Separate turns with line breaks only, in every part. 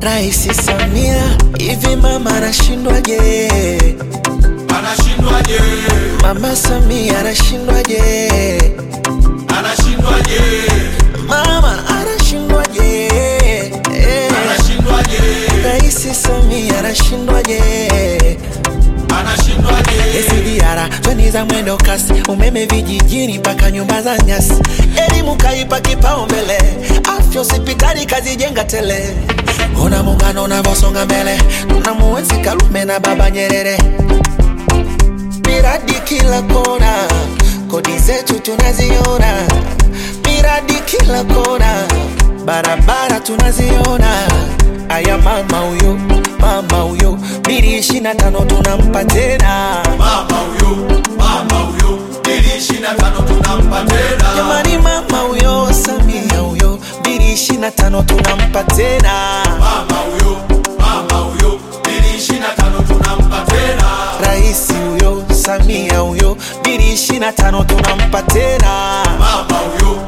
Rais Samia, hivi mama anashindwaje?
Anashindwaje?
Mama Samia anashindwaje?
Anashindwaje?
Mama anashindwaje?
Anashindwaje?
Rais Samia anashindwaje?
Anashindwaje?
SGR tweniza mwendo kasi, umeme vijijini mpaka nyumba za nyasi, elimu kaipa kipaumbele, afya hospitali kazijenga tele. Ona muungano unavyosonga mbele, tunamuenzi Karume na Baba Nyerere. Miradi kila kona, kodi zetu tunaziona. Miradi kila kona, barabara tunaziona. Aya mama huyo 2025 tunampa tena.
Mama huyo 2025 tunampa tena.
Jamani mama huyo Samia huyo 2025 tunampa tena.
Mama huyo 2025 tunampa tena.
Rais huyo Samia huyo 2025 tunampa tena.
Mama huyo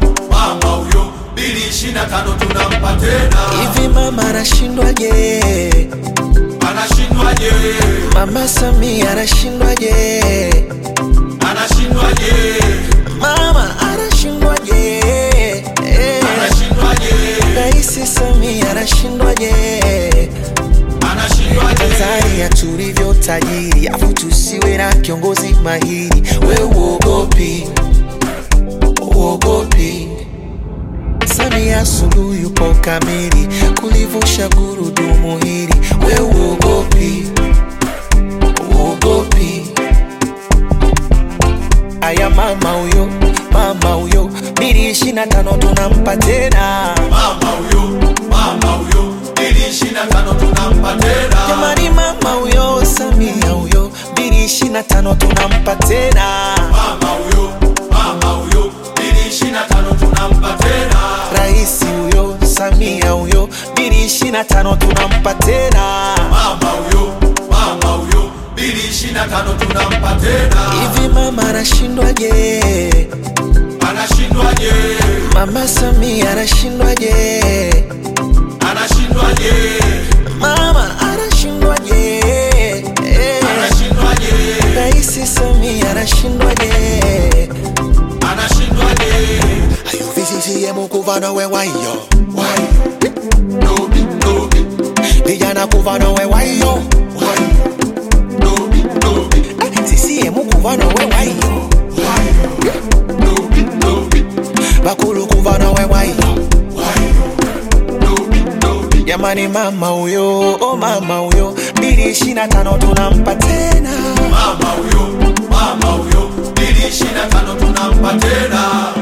2025 tunampa tena.
Hivi mama anashindwaje?
Anashindwaje?
Mama Samia anashindwaje?
Anashindwaje?
Mama anashindwaje?
Anashindwaje?
Rais Samia anashindwaje?
Anashindwaje?
Tanzania tulivyo tajiri, afu tusiwe na kiongozi mahiri. Wewe uogopi Samia Suluhu yupo kamili kulivusha gurudumu hili. Wewe uogopi aya mama huyo 2025 tunampa tena.
Mama huyo 2025 tunampa tena.
Jamani mama huyo Samia huyo 2025 tunampa tena.
Mama huyo 2025 tunampa tena.
Rais huyo Samia huyo 2025 tunampa tena.
Mama huyo 2025 tunampa tena.
Hivi mama anashindwaje?
Anashindwaje?
Mama Samia anashindwaje?
Anashindwaje?
Mama anashindwaje?
Anashindwaje?
Rais Samia anashindwaje?
Anashindwaje?
Ayo CCM kuva nawe wayo.
Why? Nobi.
Vijana kuva nawe wayo.
Why? Nobi.
CCM kuva nawe wayo.
Why? Nobi.
Bakulu kuva nawe wayo.
Why? Nobi.
Jamani mama huyo 2025 tunampa tena.
Mama huyo 2025 tunampa tena.